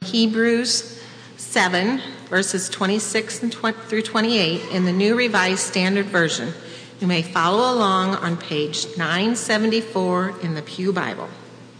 Hebrews 7, verses 26 through 28 in the New Revised Standard Version. You may follow along on page 974 in the Pew Bible.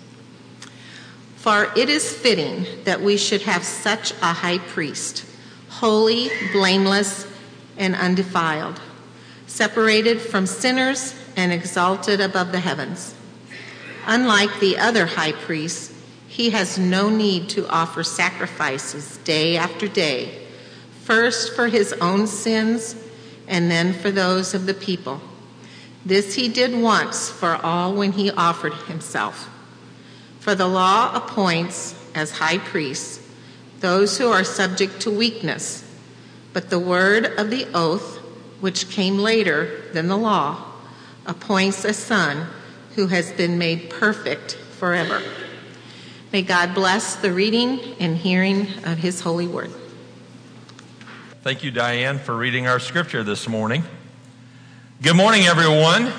For it is fitting that we should have such a high priest, holy, blameless, and undefiled, separated from sinners and exalted above the heavens. Unlike the other high priests, he has no need to offer sacrifices day after day, first for his own sins and then for those of the people. This he did once for all when he offered himself. For the law appoints as high priests those who are subject to weakness, but the word of the oath, which came later than the law, appoints a son who has been made perfect forever. May God bless the reading and hearing of his holy word. Thank you, Diane, for reading our scripture this morning. Good morning, everyone.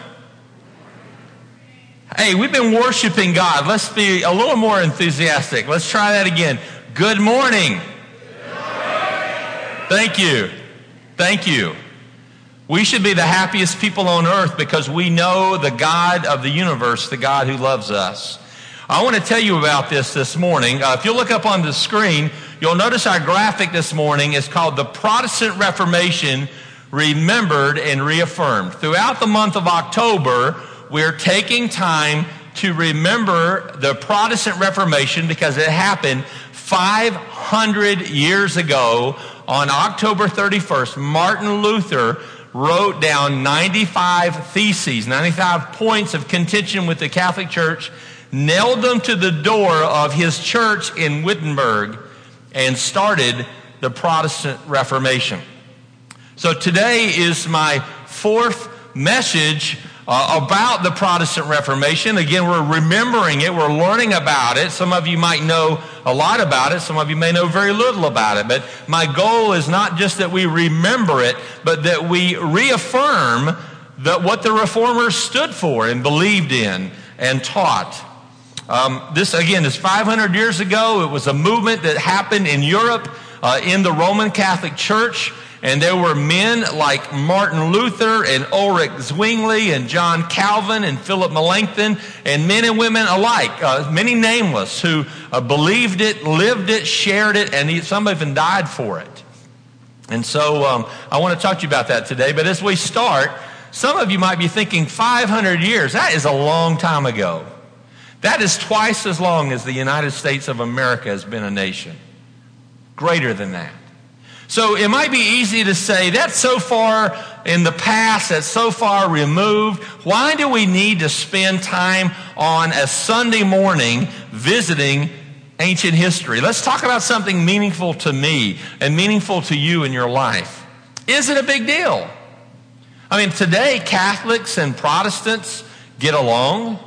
Hey, we've been worshiping God. Let's be a little more enthusiastic. Let's try that again. Good morning. Good morning. Thank you. Thank you. We should be the happiest people on earth because we know the God of the universe, the God who loves us. I want to tell you about this morning. If you look up on the screen, you'll notice our graphic this morning is called The Protestant Reformation, Remembered and Reaffirmed. Throughout the month of October, we're taking time to remember the Protestant Reformation because it happened 500 years ago on October 31st. Martin Luther wrote down 95 theses, 95 points of contention with the Catholic Church, nailed them to the door of his church in Wittenberg, and started the Protestant Reformation. So today is my fourth message about the Protestant Reformation. Again, we're remembering it. We're learning about it. Some of you might know a lot about it. Some of you may know very little about it. But my goal is not just that we remember it, but that we reaffirm what the Reformers stood for and believed in and taught. This, again, is 500 years ago. It was a movement that happened in Europe, in the Roman Catholic Church. And there were men like Martin Luther and Ulrich Zwingli and John Calvin and Philip Melanchthon and men and women alike, many nameless, who believed it, lived it, shared it, and some even died for it. And so I want to talk to you about that today. But as we start, some of you might be thinking 500 years, that is a long time ago. That is twice as long as the United States of America has been a nation. Greater than that. So it might be easy to say, that's so far in the past, that's so far removed. Why do we need to spend time on a Sunday morning visiting ancient history? Let's talk about something meaningful to me and meaningful to you in your life. Is it a big deal? I mean, today Catholics and Protestants get along.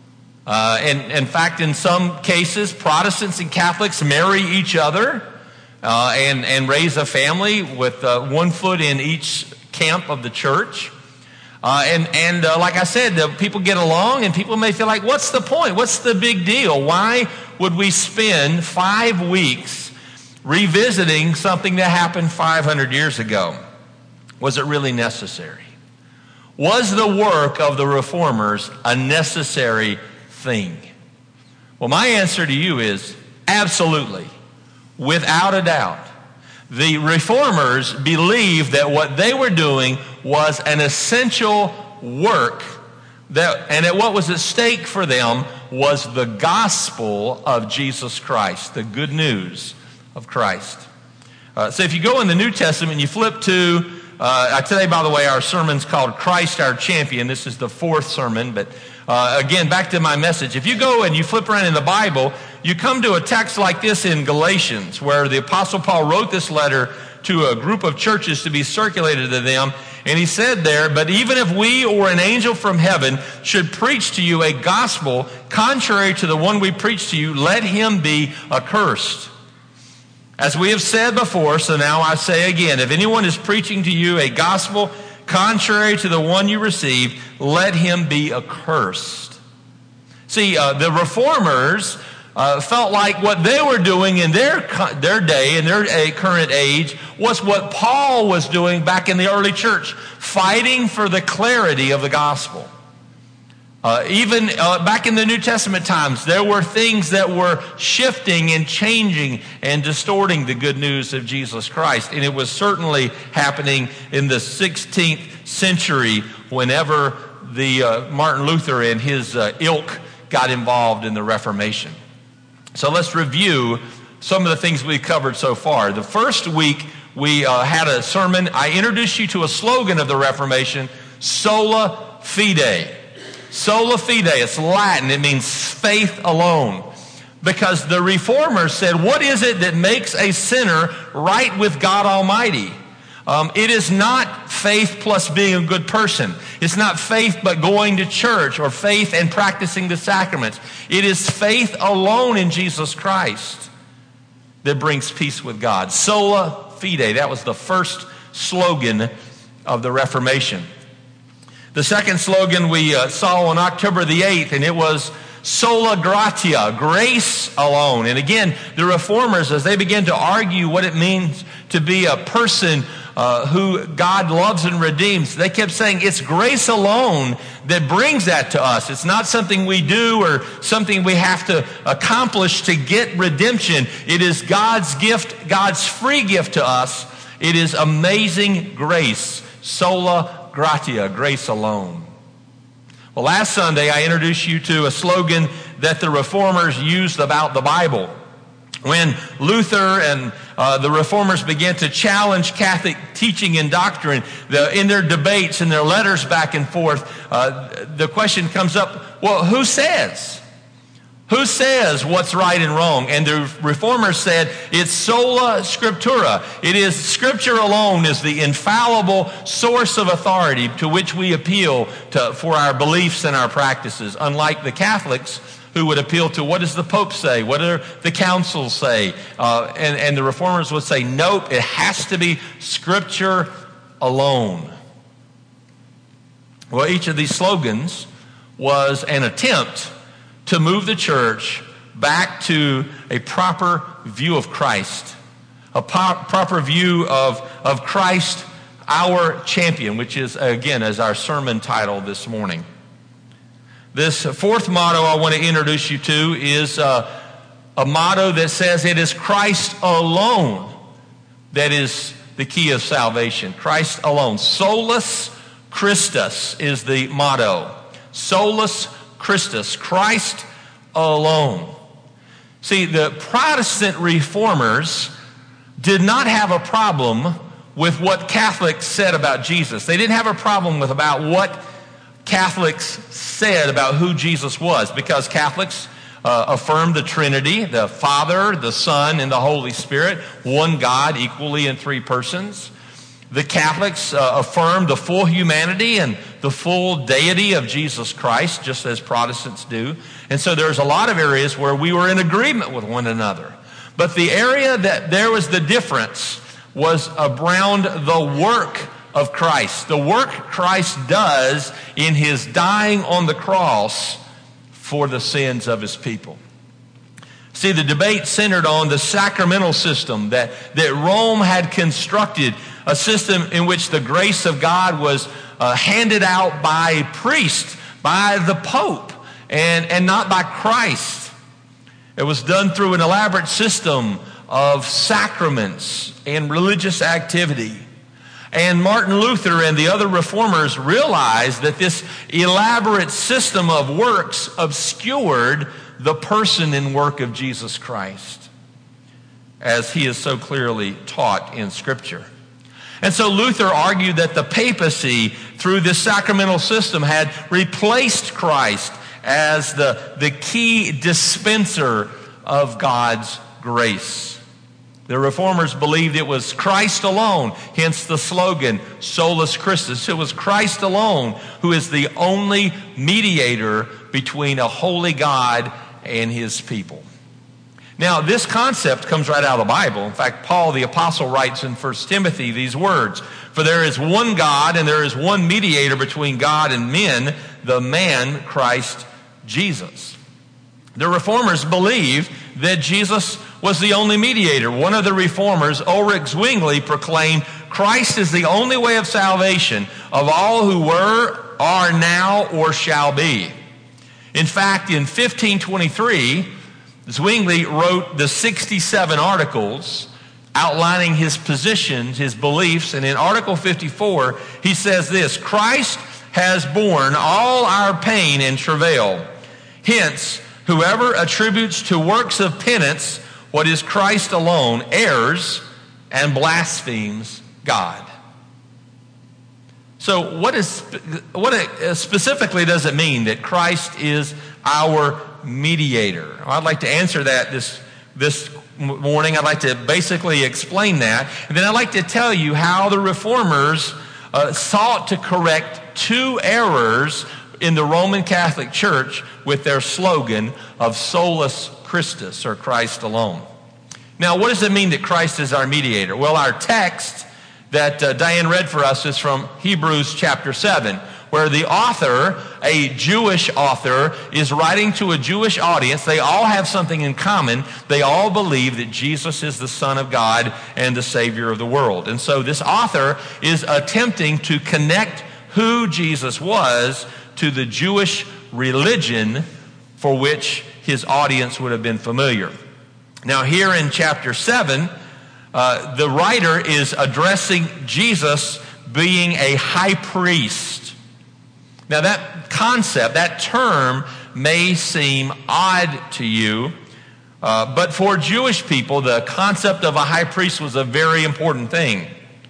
And in fact, in some cases, Protestants and Catholics marry each other. And raise a family with one foot in each camp of the church. And like I said, people get along and people may feel like, what's the point? What's the big deal? Why would we spend 5 weeks revisiting something that happened 500 years ago? Was it really necessary? Was the work of the Reformers a necessary thing? Well, my answer to you is absolutely. Without a doubt. The Reformers believed that what they were doing was an essential work, and that what was at stake for them was the gospel of Jesus Christ, the good news of Christ. So if you go in the New Testament and you flip to, today, by the way, our sermon's called Christ Our Champion. This is the fourth sermon, but again, back to my message. If you go and you flip around in the Bible, you come to a text like this in Galatians, where the Apostle Paul wrote this letter to a group of churches to be circulated to them. And he said there, but even if we or an angel from heaven should preach to you a gospel contrary to the one we preach to you, let him be accursed. As we have said before, so now I say again, if anyone is preaching to you a gospel contrary to the one you received, let him be accursed. See, the Reformers felt like what they were doing in their day, in their current age, was what Paul was doing back in the early church, fighting for the clarity of the gospel. Even back in the New Testament times, there were things that were shifting and changing and distorting the good news of Jesus Christ. And it was certainly happening in the 16th century whenever the Martin Luther and his ilk got involved in the Reformation. So let's review some of the things we've covered so far. The first week we had a sermon. I introduced you to a slogan of the Reformation, Sola Fide. Sola fide, it's Latin, it means faith alone. Because the Reformers said, what is it that makes a sinner right with God Almighty? It is not faith plus being a good person. It's not faith but going to church, or faith and practicing the sacraments. It is faith alone in Jesus Christ that brings peace with God. Sola fide, that was the first slogan of the Reformation. The second slogan we saw on October the 8th, and it was Sola Gratia, grace alone. And again, the Reformers, as they began to argue what it means to be a person who God loves and redeems, they kept saying it's grace alone that brings that to us. It's not something we do or something we have to accomplish to get redemption. It is God's gift, God's free gift to us. It is amazing grace. Sola Gratia, grace alone. Well, last Sunday I introduced you to a slogan that the Reformers used about the Bible. When Luther and the Reformers began to challenge Catholic teaching and doctrine in their debates and their letters back and forth, the question comes up, well, who says? Who says what's right and wrong? And the Reformers said it's sola scriptura. It is Scripture alone is the infallible source of authority to which we appeal for our beliefs and our practices. Unlike the Catholics, who would appeal to what does the Pope say? What do the councils say? And the Reformers would say, nope, it has to be Scripture alone. Well, each of these slogans was an attempt to move the church back to a proper view of Christ, a proper view of Christ, our champion, which is, again, as our sermon title this morning. This fourth motto I want to introduce you to is a motto that says it is Christ alone that is the key of salvation. Christ alone. Solus Christus is the motto. Solus Christus, Christ alone. See, the Protestant Reformers did not have a problem with what Catholics said about Jesus. They didn't have a problem with about what Catholics said about who Jesus was, because Catholics affirmed the Trinity, the Father, the Son, and the Holy Spirit, one God equally in three persons. The Catholics affirmed the full humanity and the full deity of Jesus Christ, just as Protestants do. And so there's a lot of areas where we were in agreement with one another. But the area that there was the difference was around the work of Christ. The work Christ does in his dying on the cross for the sins of his people. See, the debate centered on the sacramental system that Rome had constructed, a system in which the grace of God was handed out by priests, by the Pope, and not by Christ. It was done through an elaborate system of sacraments and religious activity. And Martin Luther and the other reformers realized that this elaborate system of works obscured the person and work of Jesus Christ, as he is so clearly taught in Scripture. And so Luther argued that the papacy, through this sacramental system, had replaced Christ as the key dispenser of God's grace. The Reformers believed it was Christ alone, hence the slogan, Solus Christus. It was Christ alone who is the only mediator between a holy God and his people. Now, this concept comes right out of the Bible. In fact, Paul the Apostle writes in 1 Timothy these words, "For there is one God and there is one mediator between God and men, the man Christ Jesus." The reformers believed that Jesus was the only mediator. One of the reformers, Ulrich Zwingli, proclaimed, Christ is the only way of salvation of all who were, are now, or shall be. In fact, in 1523, Zwingli wrote the 67 articles outlining his positions, his beliefs, and in Article 54, he says this, Christ has borne all our pain and travail. Hence, whoever attributes to works of penance what is Christ alone errs and blasphemes God. So what specifically does it mean that Christ is our mediator? I'd like to answer that this morning. I'd like to basically explain that. And then I'd like to tell you how the reformers sought to correct two errors in the Roman Catholic Church with their slogan of Solus Christus, or Christ alone. Now, what does it mean that Christ is our mediator? Well, our text that Diane read for us is from Hebrews chapter 7, where the author, a Jewish author, is writing to a Jewish audience. They all have something in common. They all believe that Jesus is the Son of God and the Savior of the world. And so this author is attempting to connect who Jesus was to the Jewish religion for which his audience would have been familiar. Now here in chapter 7, the writer is addressing Jesus being a high priest. Now that concept, that term may seem odd to you, but for Jewish people, the concept of a high priest was a very important thing.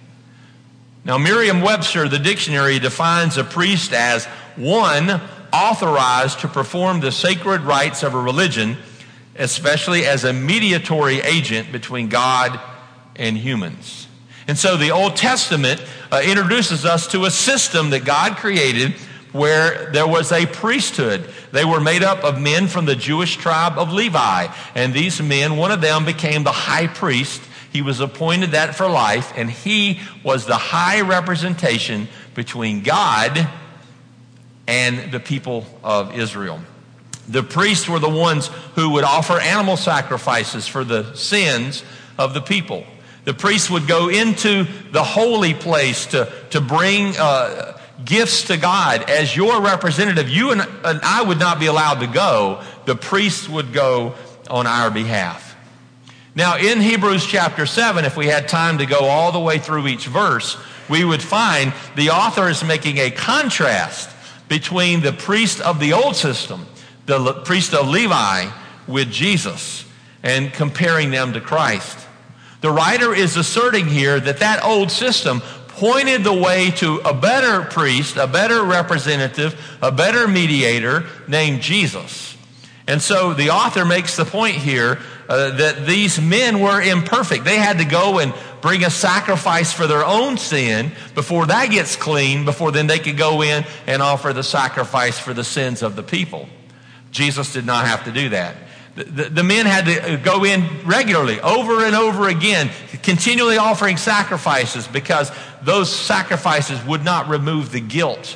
Now Merriam-Webster, the dictionary, defines a priest as one authorized to perform the sacred rites of a religion, especially as a mediatory agent between God and humans. And so the Old Testament introduces us to a system that God created where there was a priesthood. They were made up of men from the Jewish tribe of Levi. And these men, one of them became the high priest. He was appointed that for life, and he was the high representation between God and the people of Israel. The priests were the ones who would offer animal sacrifices for the sins of the people. The priests would go into the holy place to bring gifts to God. As your representative, you and I would not be allowed to go. The priests would go on our behalf. Now, in Hebrews chapter 7, if we had time to go all the way through each verse, we would find the author is making a contrast between the priest of the old system, the priest of Levi, with Jesus, and comparing them to Christ. The writer is asserting here that that old system pointed the way to a better priest, a better representative, a better mediator named Jesus. And so the author makes the point here that these men were imperfect. They had to go and bring a sacrifice for their own sin before that gets clean, before then they could go in and offer the sacrifice for the sins of the people. Jesus did not have to do that. The men had to go in regularly, over and over again, continually offering sacrifices, because those sacrifices would not remove the guilt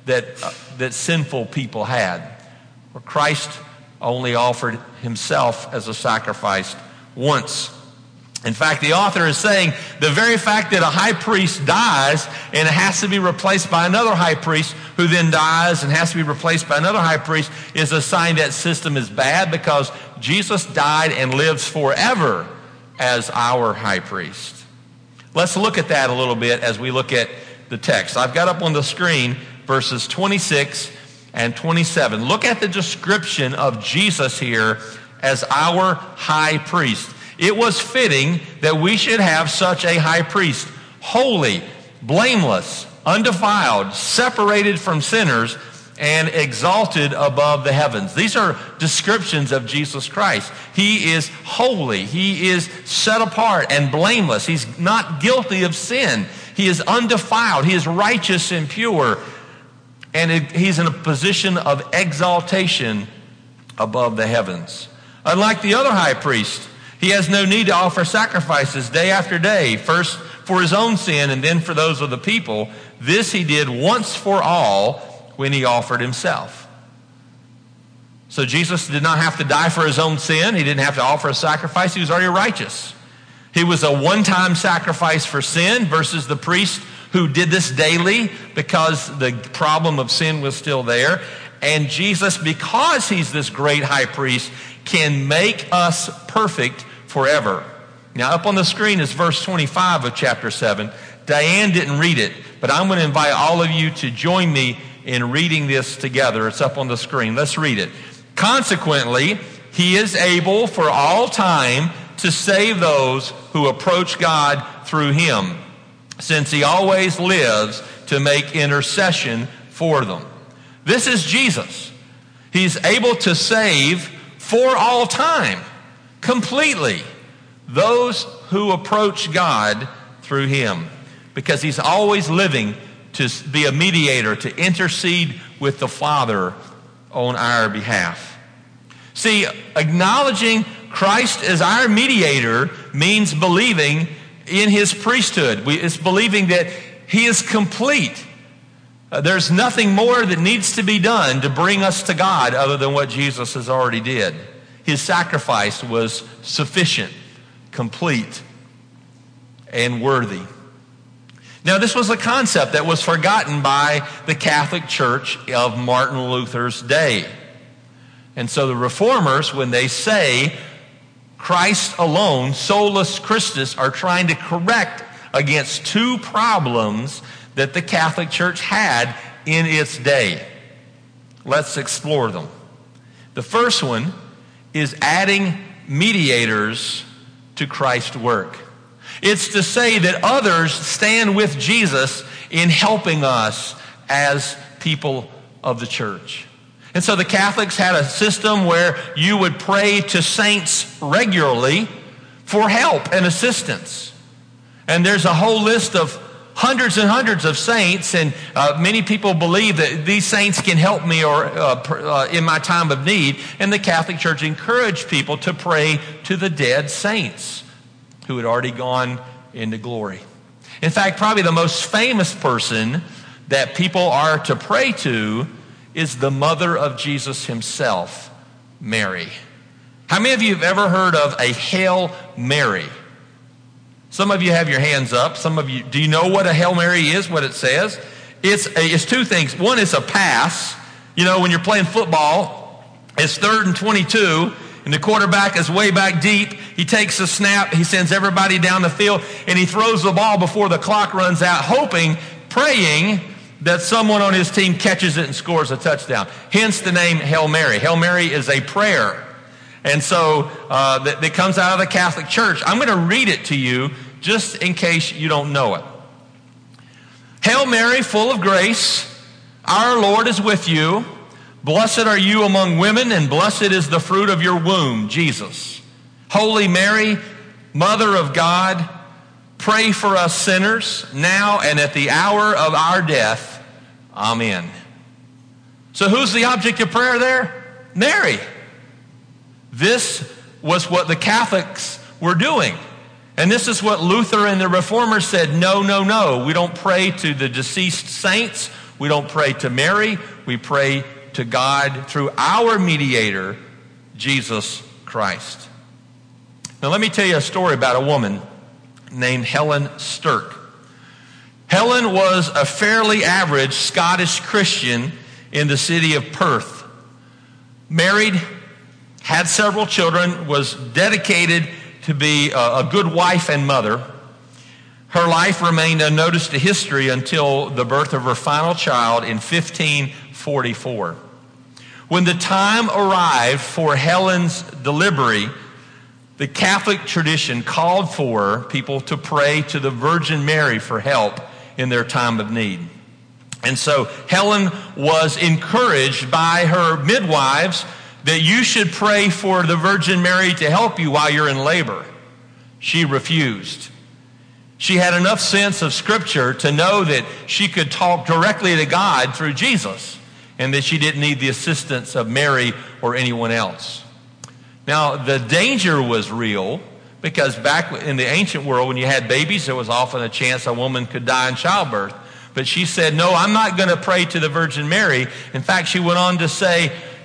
that sinful people had. For Christ only offered himself as a sacrifice once. In fact, the author is saying the very fact that a high priest dies and it has to be replaced by another high priest who then dies and has to be replaced by another high priest is a sign that system is bad, because Jesus died and lives forever as our high priest. Let's look at that a little bit as we look at the text. I've got up on the screen verses 26 and 27. Look at the description of Jesus here as our high priest. It was fitting that we should have such a high priest, holy, blameless, undefiled, separated from sinners, and exalted above the heavens. These are descriptions of Jesus Christ. He is holy. He is set apart and blameless. He's not guilty of sin. He is undefiled. He is righteous and pure. And he's in a position of exaltation above the heavens. Unlike the other high priest, he has no need to offer sacrifices day after day, first for his own sin and then for those of the people. This he did once for all when he offered himself. So Jesus did not have to die for his own sin. He didn't have to offer a sacrifice. He was already righteous. He was a one-time sacrifice for sin versus the priest who did this daily because the problem of sin was still there. And Jesus, because he's this great high priest, can make us perfect forever. Now, up on the screen is verse 25 of chapter 7. Diane didn't read it, but I'm going to invite all of you to join me in reading this together. It's up on the screen. Let's read it. Consequently, he is able for all time to save those who approach God through him, since he always lives to make intercession for them. This is Jesus. He's able to save for all time, completely, those who approach God through him, because he's always living to be a mediator, to intercede with the Father on our behalf. See, acknowledging Christ as our mediator means believing in his priesthood. It's believing that he is complete. There's nothing more that needs to be done to bring us to God other than what Jesus has already did. His sacrifice was sufficient, complete, and worthy. Now, this was a concept that was forgotten by the Catholic Church of Martin Luther's day. And so the Reformers, when they say Christ alone, solus Christus, are trying to correct against two problems that the Catholic Church had in its day. Let's explore them. The first one is adding mediators to Christ's work. It's to say that others stand with Jesus in helping us as people of the church. And so the Catholics had a system where you would pray to saints regularly for help and assistance. And there's a whole list of hundreds and hundreds of saints, and many people believe that these saints can help me or in my time of need. And the Catholic Church encouraged people to pray to the dead saints who had already gone into glory. In fact, probably the most famous person that people are to pray to is the mother of Jesus himself, Mary. How many of you have ever heard of a Hail Mary? Some of you have your hands up. Some of you, do you know what a Hail Mary is, what it says? It's two things. One is a pass. You know, when you're playing football, it's 3rd and 22, and the quarterback is way back deep. He takes a snap, he sends everybody down the field, and he throws the ball before the clock runs out, hoping, praying that someone on his team catches it and scores a touchdown. Hence the name Hail Mary. Hail Mary is a prayer. And so that comes out of the Catholic Church. I'm going to read it to you just in case you don't know it. Hail Mary, full of grace, our Lord is with you. Blessed are you among women, and blessed is the fruit of your womb, Jesus. Holy Mary, Mother of God, pray for us sinners, now and at the hour of our death. Amen. So who's the object of prayer there? Mary. This was what the Catholics were doing. And this is what Luther and the Reformers said, no, no, no. We don't pray to the deceased saints. We don't pray to Mary. We pray to God through our mediator, Jesus Christ. Now let me tell you a story about a woman named Helen Stirk. Helen was a fairly average Scottish Christian in the city of Perth. Married, had several children, was dedicated to be a good wife and mother. Her life remained unnoticed to history until the birth of her final child in 1544. When the time arrived for Helen's delivery, the Catholic tradition called for people to pray to the Virgin Mary for help in their time of need. And so Helen was encouraged by her midwives that you should pray for the Virgin Mary to help you while you're in labor. She refused. She had enough sense of Scripture to know that she could talk directly to God through Jesus and that she didn't need the assistance of Mary or anyone else. Now, the danger was real because back in the ancient world, when you had babies, there was often a chance a woman could die in childbirth. But she said, no, I'm not going to pray to the Virgin Mary. In fact, she went on to say,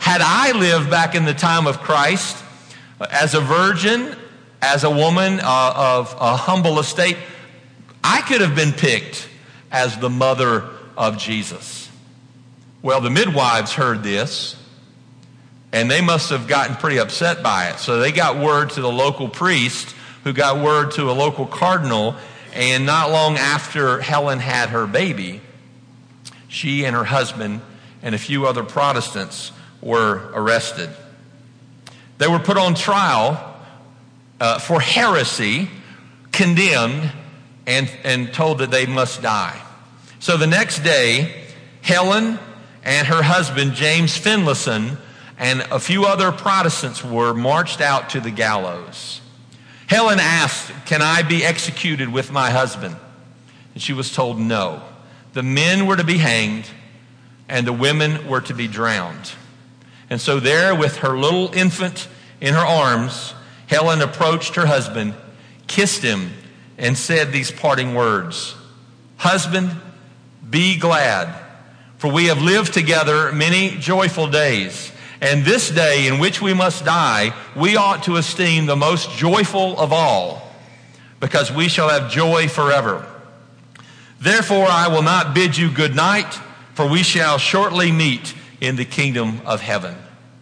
had I lived back in the time of Christ as a virgin, as a woman of a humble estate, I could have been picked as the mother of Jesus. Well, the midwives heard this, and they must have gotten pretty upset by it. So they got word to the local priest, who got word to a local cardinal, and not long after Helen had her baby, she and her husband and a few other Protestants were arrested. They were put on trial for heresy, condemned, and told that they must die. So the next day, Helen and her husband, James Finlayson, and a few other Protestants were marched out to the gallows. Helen asked, "Can I be executed with my husband?" And she was told no. The men were to be hanged, and the women were to be drowned. And so there, with her little infant in her arms, Helen approached her husband, kissed him, and said these parting words, "Husband, be glad, for we have lived together many joyful days. And this day in which we must die, we ought to esteem the most joyful of all, because we shall have joy forever. Therefore I will not bid you good night, for we shall shortly meet in the kingdom of heaven."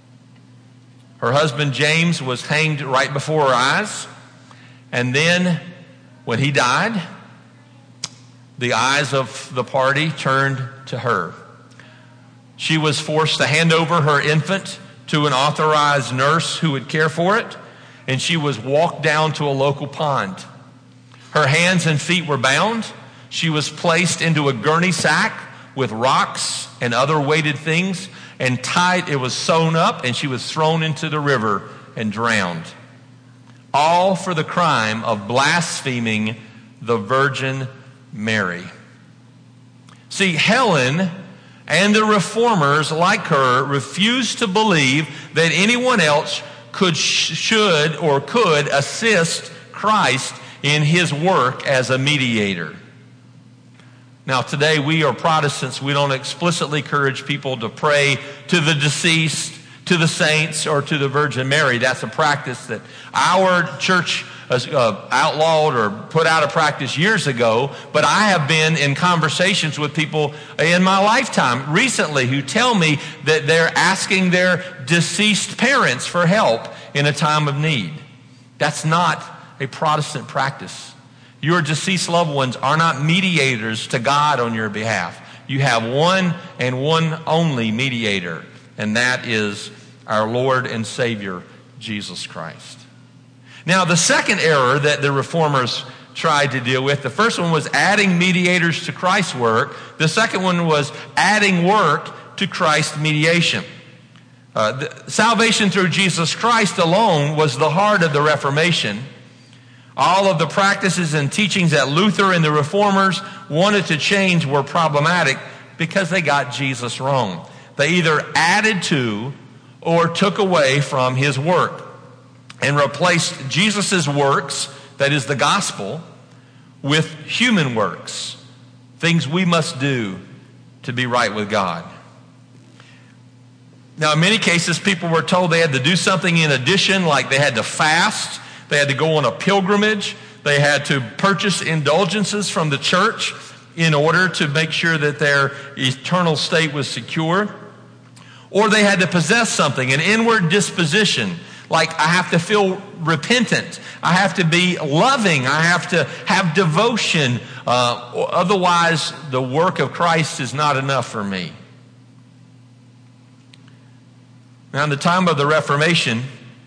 Her husband James was hanged right before her eyes, and then when he died, the eyes of the party turned to her. She was forced to hand over her infant to an authorized nurse who would care for it, and she was walked down to a local pond. Her hands and feet were bound. She was placed into a gurney sack with rocks and other weighted things, and tied. It was sewn up, and she was thrown into the river and drowned. All for the crime of blaspheming the Virgin Mary. See, Helen and the reformers like her refused to believe that anyone else should or could assist Christ in his work as a mediator. Now today we are Protestants. We don't explicitly encourage people to pray to the deceased, to the saints, or to the Virgin Mary. That's a practice that our church outlawed or put out of practice years ago, but I have been in conversations with people in my lifetime recently who tell me that they're asking their deceased parents for help in a time of need. That's not a Protestant practice. Your deceased loved ones are not mediators to God on your behalf. You have one and one only mediator, and that is our Lord and Savior, Jesus Christ. Now, the second error that the reformers tried to deal with, the first one was adding mediators to Christ's work. The second one was adding work to Christ's mediation. Salvation through Jesus Christ alone was the heart of the Reformation. All of the practices and teachings that Luther and the reformers wanted to change were problematic because they got Jesus wrong. They either added to or took away from his work and replaced Jesus' works, that is the gospel, with human works, things we must do to be right with God. Now, in many cases, people were told they had to do something in addition, like they had to fast, they had to go on a pilgrimage, they had to purchase indulgences from the church in order to make sure that their eternal state was secure. Or they had to possess something, an inward disposition, like I have to feel repentant, I have to be loving, I have to have devotion, otherwise the work of Christ is not enough for me. Now, in the time of the Reformation,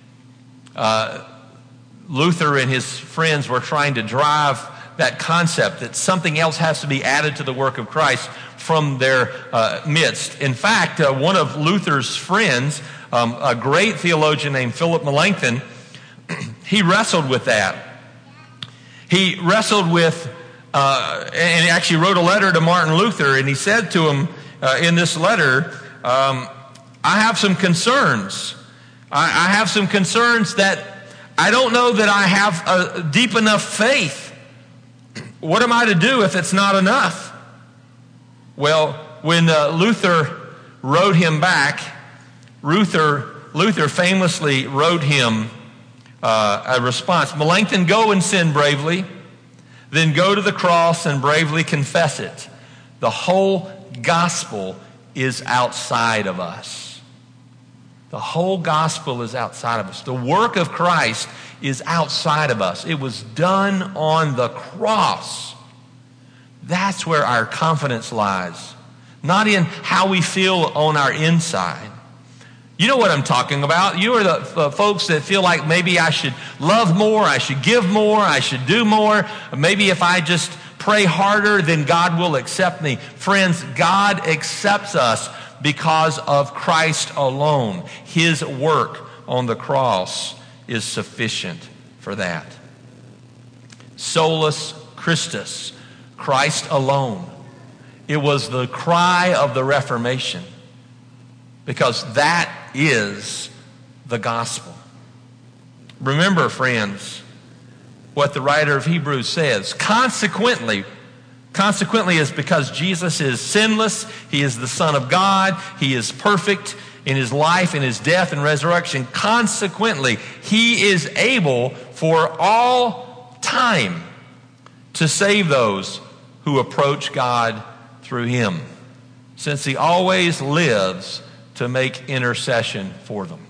Luther and his friends were trying to drive that concept that something else has to be added to the work of Christ from their midst. In fact, one of Luther's friends, a great theologian named Philip Melanchthon, he wrestled with that. He wrestled with, and he actually wrote a letter to Martin Luther, and he said to him in this letter, I have some concerns. I have some concerns that I don't know that I have a deep enough faith. What am I to do if it's not enough? Well, when Luther wrote him back, Luther famously wrote him a response. Melanchthon, go and sin bravely, then go to the cross and bravely confess it. The whole gospel is outside of us. The whole gospel is outside of us. The work of Christ is outside of us. It was done on the cross. That's where our confidence lies, not in how we feel on our inside. You know what I'm talking about. You are the folks that feel like maybe I should love more, I should give more, I should do more. Maybe if I just pray harder, then God will accept me. Friends, God accepts us because of Christ alone. His work on the cross is sufficient for that. Solus Christus, Christ alone. It was the cry of the Reformation, because that is the gospel. Remember, friends, what the writer of Hebrews says. Consequently is because Jesus is sinless, he is the Son of God, he is perfect in his life, in his death and resurrection. Consequently, he is able for all time to save those who approach God through him, since he always lives to make intercession for them.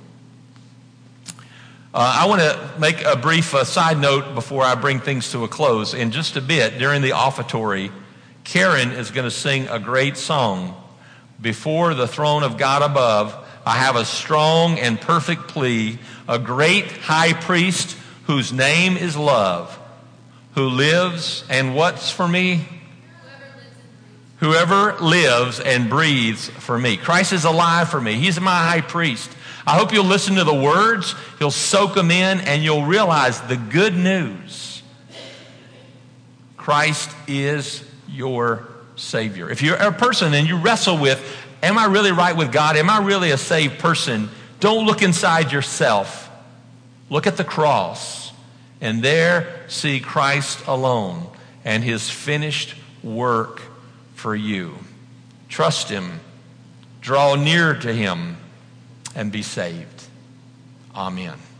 I want to make a brief side note before I bring things to a close. In just a bit, during the offertory, Karen is going to sing a great song. Before the throne of God above, I have a strong and perfect plea, a great high priest whose name is love, who lives and what's for me? Whoever lives and breathes for me. Christ is alive for me. He's my high priest. I hope you'll listen to the words, you'll soak them in, and you'll realize the good news. Christ is your Savior. If you're a person and you wrestle with, am I really right with God? Am I really a saved person? Don't look inside yourself. Look at the cross, and there see Christ alone and his finished work for you. Trust him, draw near to him, and be saved. Amen.